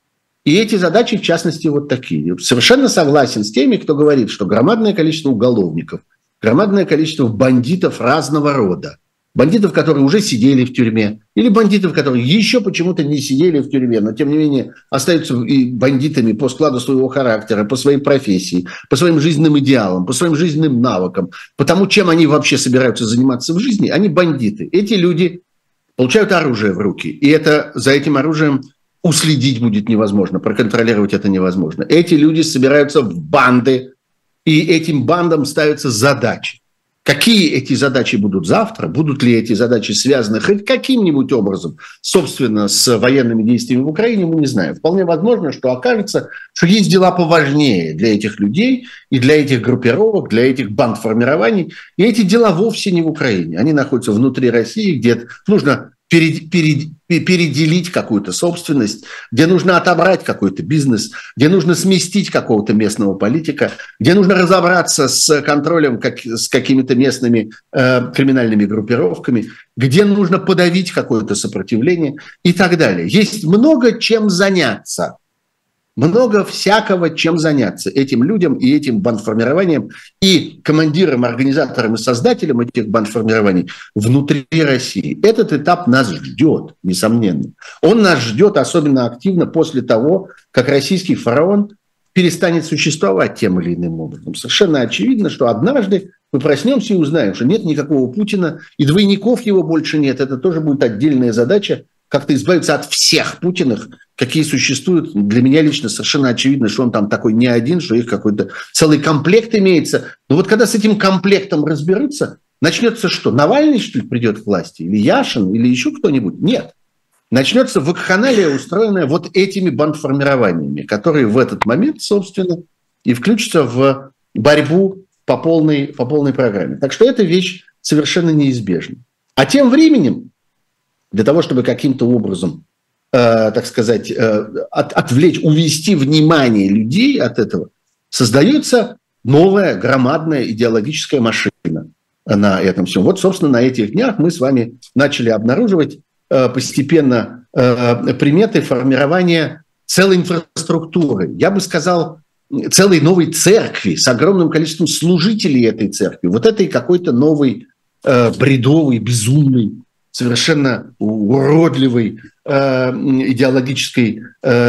И эти задачи, в частности, вот такие. Совершенно согласен с теми, кто говорит, что громадное количество уголовников, громадное количество бандитов разного рода, бандитов, которые уже сидели в тюрьме, или бандитов, которые еще почему-то не сидели в тюрьме, но, тем не менее, остаются и бандитами по складу своего характера, по своей профессии, по своим жизненным идеалам, по своим жизненным навыкам, по тому, чем они вообще собираются заниматься в жизни, они бандиты. Эти люди получают оружие в руки, и это, за этим оружием уследить будет невозможно, проконтролировать это невозможно. Эти люди собираются в банды, и этим бандам ставятся задачи. Какие эти задачи будут завтра? Будут ли эти задачи связаны хоть каким-нибудь образом, собственно, с военными действиями в Украине, мы не знаем. Вполне возможно, что окажется, что есть дела поважнее для этих людей и для этих группировок, для этих бандформирований. И эти дела вовсе не в Украине. Они находятся внутри России, где нужно перед, перед, переделить какую-то собственность, где нужно отобрать какой-то бизнес, где нужно сместить какого-то местного политика, где нужно разобраться с контролем как, с какими-то местными э, криминальными группировками, где нужно подавить какое-то сопротивление и так далее. Есть много чем заняться. Много всякого, чем заняться этим людям и этим бандформированием, и командирам, организаторам и создателям этих бандформирований внутри России. Этот этап нас ждет, несомненно. Он нас ждет особенно активно после того, как российский фараон перестанет существовать тем или иным образом. Совершенно очевидно, что однажды мы проснемся и узнаем, что нет никакого Путина, и двойников его больше нет. Это тоже будет отдельная задача, как-то избавиться от всех Путиных, какие существуют. Для меня лично совершенно очевидно, что он там такой не один, что их какой-то целый комплект имеется. Но вот когда с этим комплектом разберутся, начнется что? Навальный, что ли, придет к власти? Или Яшин? Или еще кто-нибудь? Нет. Начнется вакханалия, устроенная вот этими бандформированиями, которые в этот момент, собственно, и включатся в борьбу по полной, по полной программе. Так что эта вещь совершенно неизбежна. А тем временем, для того, чтобы каким-то образом, э, так сказать, э, от, отвлечь, увести внимание людей от этого, создается новая громадная идеологическая машина на этом всем. Вот, собственно, на этих днях мы с вами начали обнаруживать э, постепенно э, приметы формирования целой инфраструктуры. Я бы сказал, целой новой церкви с огромным количеством служителей этой церкви. Вот этой какой-то новой, э, бредовой, безумной, совершенно уродливой э, идеологической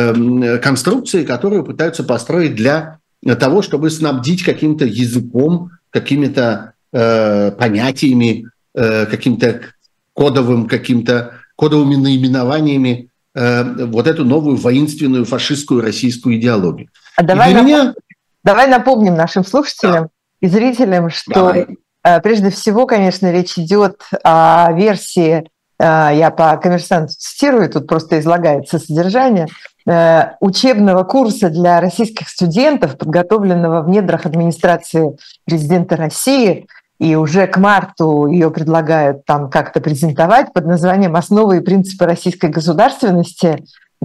э, конструкции, которую пытаются построить для того, чтобы снабдить каким-то языком, какими-то э, понятиями, э, каким-то кодовым, каким-то кодовыми наименованиями э, вот эту новую воинственную фашистскую российскую идеологию. А давай, напом... меня... давай напомним нашим слушателям да. и зрителям, что... Давай. Прежде всего, конечно, речь идет о версии, я по «Коммерсанту» цитирую, тут просто излагается содержание, учебного курса для российских студентов, подготовленного в недрах администрации президента России, и уже к марту ее предлагают там как-то презентовать под названием «Основы и принципы российской государственности»,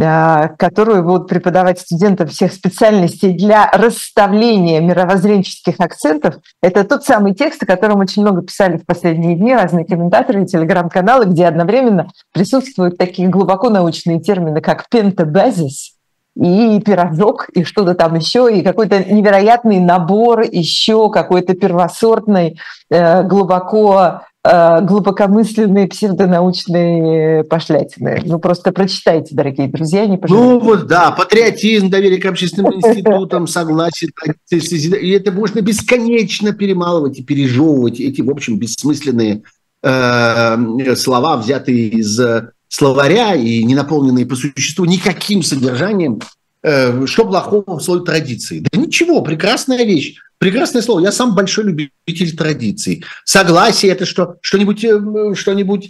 которую будут преподавать студентам всех специальностей для расставления мировоззренческих акцентов. Это тот самый текст, о котором очень много писали в последние дни разные комментаторы и телеграм-каналы, где одновременно присутствуют такие глубоко научные термины, как пентабазис, и пирожок, и что-то там еще, и какой-то невероятный набор еще какой-то первосортной, э, глубоко, э, глубокомысленной псевдонаучной пошлятины. Ну, просто прочитайте, дорогие друзья, не пожалеете. Ну, вот, да, патриотизм, доверие к общественным институтам, согласие, и это можно бесконечно перемалывать и пережевывать эти, в общем, бессмысленные э, слова, взятые из словаря и не наполненные по существу никаким содержанием. Э, что плохого в слове традиции? Да ничего, прекрасная вещь, прекрасное слово. Я сам большой любитель традиций. Согласие – это что, что-нибудь, что-нибудь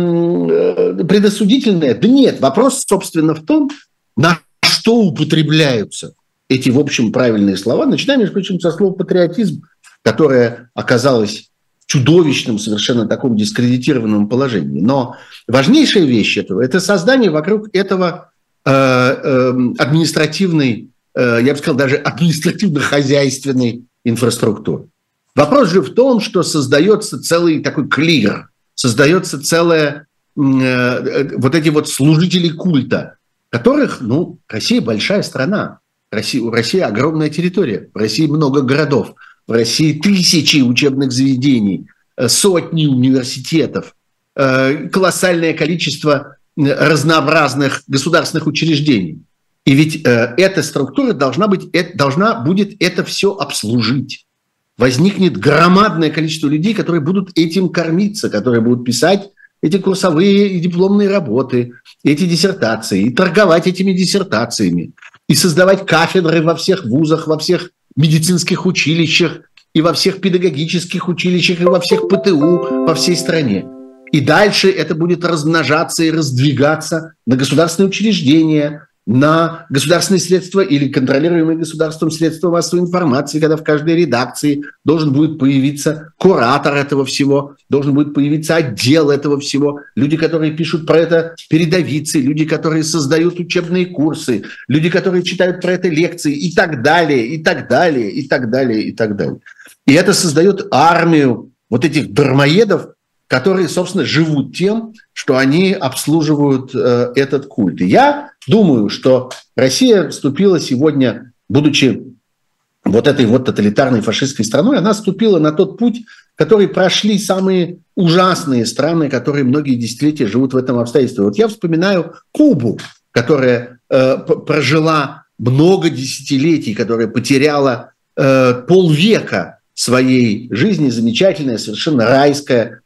э, предосудительное? Да нет, вопрос, собственно, в том, на что употребляются эти, в общем, правильные слова. Начинаем, между прочим, со слова «патриотизм», которое оказалось в чудовищном, совершенно таком дискредитированном положении. Но важнейшая вещь этого – это создание вокруг этого э, э, административной, э, я бы сказал, даже административно-хозяйственной инфраструктуры. Вопрос же в том, что создается целый такой клир, создается целое э, э, вот эти вот служители культа, которых, ну, Россия большая страна, Россия, у России огромная территория, в России много городов, в России тысячи учебных заведений, сотни университетов, колоссальное количество разнообразных государственных учреждений. И ведь эта структура должна, быть, должна будет это все обслужить. Возникнет громадное количество людей, которые будут этим кормиться, которые будут писать эти курсовые и дипломные работы, эти диссертации, и торговать этими диссертациями, и создавать кафедры во всех вузах, во всех медицинских училищах, и во всех педагогических училищах, и во всех ПТУ по всей стране. И дальше это будет размножаться и раздвигаться на государственные учреждения, на государственные средства или контролируемые государством средства массовой информации, когда в каждой редакции должен будет появиться куратор этого всего, должен будет появиться отдел этого всего, люди, которые пишут про это передовицы, люди, которые создают учебные курсы, люди, которые читают про это лекции и так далее, и так далее, и так далее, и так далее. И это создает армию вот этих дармоедов, которые, собственно, живут тем, что они обслуживают э, этот культ. И я думаю, что Россия вступила сегодня, будучи вот этой вот тоталитарной фашистской страной, она вступила на тот путь, который прошли самые ужасные страны, которые многие десятилетия живут в этом обстоятельстве. Вот я вспоминаю Кубу, которая э, прожила много десятилетий, которая потеряла э, полвека своей жизни, замечательная, совершенно райская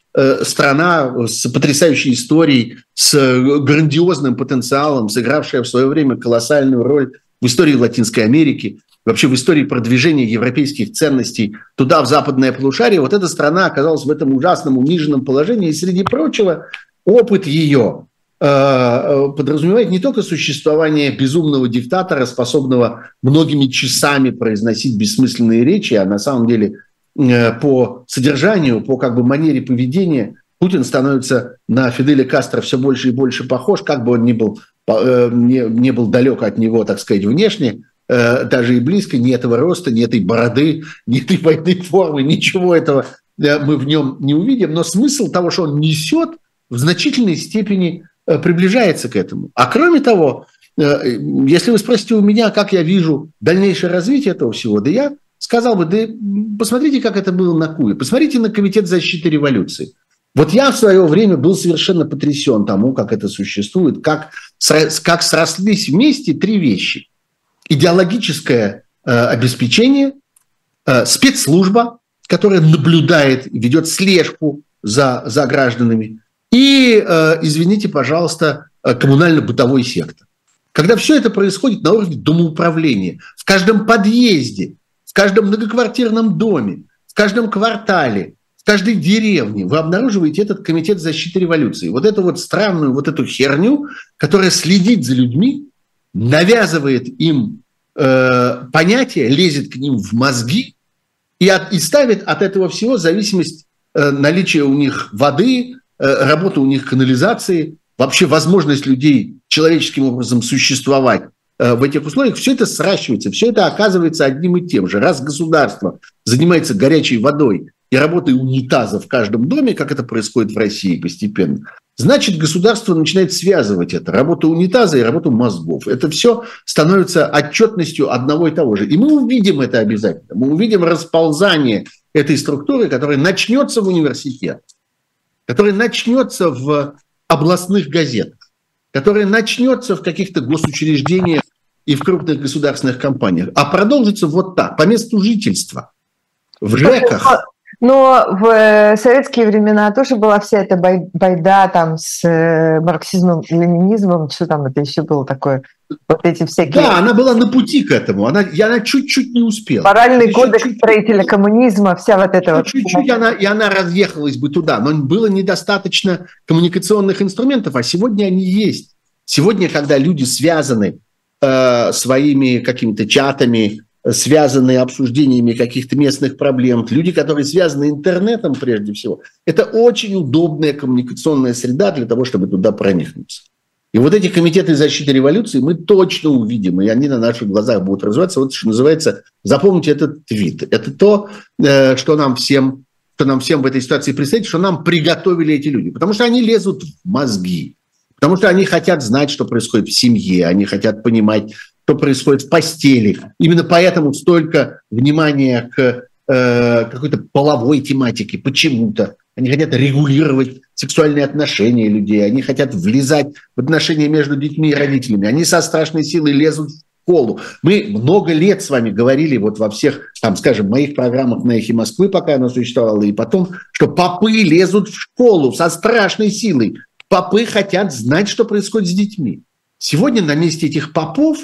страна с потрясающей историей, с грандиозным потенциалом, сыгравшая в свое время колоссальную роль в истории Латинской Америки, вообще в истории продвижения европейских ценностей туда, в западное полушарие. Вот эта страна оказалась в этом ужасном, униженном положении. И, среди прочего, опыт ее э, подразумевает не только существование безумного диктатора, способного многими часами произносить бессмысленные речи, а на самом деле по содержанию, по как бы манере поведения Путин становится на Фиделя Кастро все больше и больше похож, как бы он ни был, не, не был далек от него, так сказать, внешне, даже и близко, ни этого роста, ни этой бороды, ни этой военной формы, ничего этого мы в нем не увидим, но смысл того, что он несет, в значительной степени приближается к этому. А кроме того, если вы спросите у меня, как я вижу дальнейшее развитие этого всего, да я сказал бы, да посмотрите, как это было на Кубе, посмотрите на Комитет защиты революции. Вот я в свое время был совершенно потрясен тому, как это существует, как, как срослись вместе три вещи. Идеологическое э, обеспечение, э, спецслужба, которая наблюдает, ведет слежку за, за гражданами, и, э, извините, пожалуйста, коммунально-бытовой сектор. Когда все это происходит на уровне домоуправления, в каждом подъезде, в каждом многоквартирном доме, в каждом квартале, в каждой деревне вы обнаруживаете этот Комитет защиты революции. Вот эту вот странную, вот эту херню, которая следит за людьми, навязывает им э, понятия, лезет к ним в мозги и, от, и ставит от этого всего зависимость э, наличия у них воды, э, работы у них канализации, вообще возможность людей человеческим образом существовать в этих условиях, все это сращивается, все это оказывается одним и тем же. Раз государство занимается горячей водой и работой унитаза в каждом доме, как это происходит в России постепенно, значит, государство начинает связывать это. Работу унитаза и работу мозгов. Это все становится отчетностью одного и того же. И мы увидим это обязательно. Мы увидим расползание этой структуры, которая начнется в университетах, которая начнется в областных газетах, которая начнется в каких-то госучреждениях и в крупных государственных компаниях, а продолжится вот так, по месту жительства, в ЖЭКах. Но в советские времена тоже была вся эта байда там с марксизмом, ленинизмом, что там это еще было такое, вот эти всякие... Да, она была на пути к этому, она, и она чуть-чуть не успела. Моральный Еще кодекс чуть-чуть, строителя коммунизма, вся вот эта вот... Чуть-чуть она, и она разъехалась бы туда, но было недостаточно коммуникационных инструментов, а сегодня они есть. Сегодня, когда люди связаны э, своими какими-то чатами, связанные обсуждениями каких-то местных проблем, люди, которые связаны интернетом прежде всего, это очень удобная коммуникационная среда для того, чтобы туда проникнуться. И вот эти комитеты защиты революции мы точно увидим, и они на наших глазах будут развиваться. Вот что называется, запомните этот твит. Это то, э, что нам всем, что нам всем в этой ситуации предстоит, что нам приготовили эти люди. Потому что они лезут в мозги. Потому что они хотят знать, что происходит в семье, они хотят понимать, что происходит в постели. Именно поэтому столько внимания к э, какой-то половой тематике почему-то. Они хотят регулировать сексуальные отношения людей, они хотят влезать в отношения между детьми и родителями. Они со страшной силой лезут в школу. Мы много лет с вами говорили вот во всех, там, скажем, моих программах на «Эхе Москвы», пока оно существовало, и потом, что попы лезут в школу со страшной силой. Попы хотят знать, что происходит с детьми. Сегодня на месте этих попов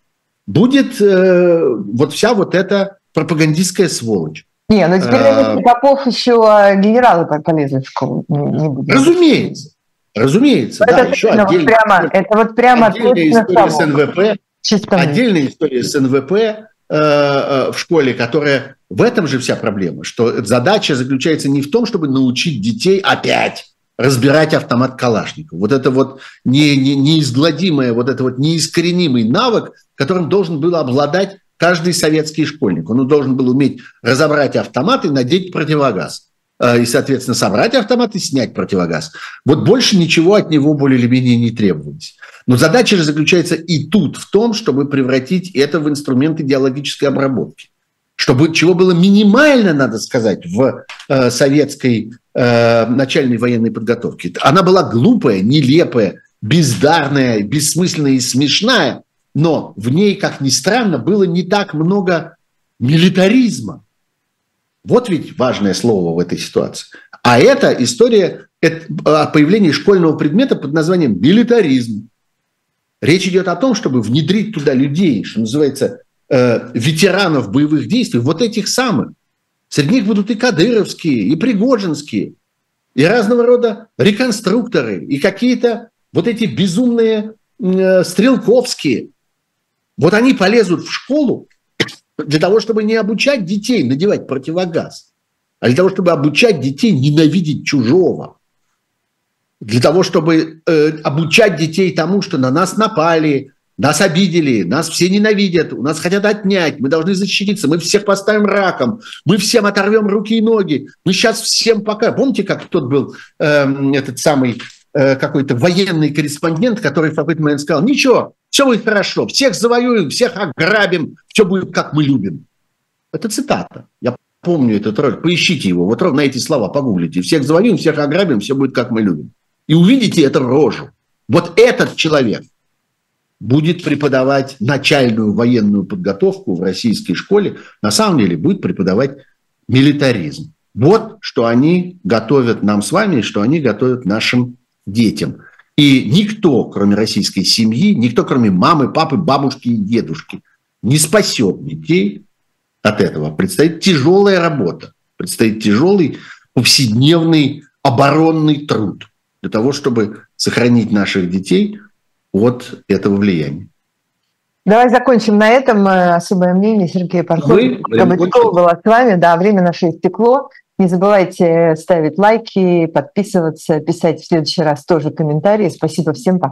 будет э, вот вся вот эта пропагандистская сволочь. Не, ну теперь на месте попов еще генералы полезли в школу. Не будем. Разумеется. Разумеется. Это, да, еще вот отдельная, прямо, это вот прямо отдельная история с эн вэ пэ. Чистом. Отдельная история с эн вэ пэ э, э, в школе, которая... В этом же вся проблема, что задача заключается не в том, чтобы научить детей опять разбирать автомат Калашникова. Вот это вот не, не, неизгладимое, вот это вот неискоренимый навык, которым должен был обладать каждый советский школьник. Он должен был уметь разобрать автомат и надеть противогаз. И, соответственно, собрать автомат и снять противогаз. Вот больше ничего от него более или менее не требовалось. Но задача же заключается и тут в том, чтобы превратить это в инструмент идеологической обработки. Чтобы, чего было минимально, надо сказать, в э, советской э, начальной военной подготовке. Она была глупая, нелепая, бездарная, бессмысленная и смешная, но в ней, как ни странно, было не так много милитаризма. Вот ведь важное слово в этой ситуации. А это история о появлении школьного предмета под названием милитаризм. Речь идет о том, чтобы внедрить туда людей, что называется, э, ветеранов боевых действий, вот этих самых. Среди них будут и кадыровские, и пригожинские, и разного рода реконструкторы, и какие-то вот эти безумные э, стрелковские. Вот они полезут в школу для того, чтобы не обучать детей надевать противогаз, а для того, чтобы обучать детей ненавидеть чужого. Для того, чтобы э, обучать детей тому, что на нас напали, нас обидели, нас все ненавидят, у нас хотят отнять, мы должны защититься, мы всех поставим раком, мы всем оторвем руки и ноги, мы сейчас всем пока... Помните, как тот был э, этот самый э, какой-то военный корреспондент, который в какой-то момент сказал: ничего, все будет хорошо, всех завоюем, всех ограбим, все будет как мы любим. Это цитата. Я помню этот ролик, поищите его, вот ровно эти слова погуглите. Всех завоюем, всех ограбим, все будет как мы любим. И увидите эту рожу. Вот этот человек будет преподавать начальную военную подготовку в российской школе, на самом деле будет преподавать милитаризм. Вот что они готовят нам с вами, что они готовят нашим детям. И никто, кроме российской семьи, никто, кроме мамы, папы, бабушки и дедушки, не спасет детей от этого. Предстоит тяжелая работа, предстоит тяжелый повседневный оборонный труд для того, чтобы сохранить наших детей от этого влияния. Давай закончим на этом. Особое мнение Сергея Пархоменко было с вами. Да, время наше истекло. Не забывайте ставить лайки, подписываться, писать в следующий раз тоже комментарии. Спасибо всем, пока.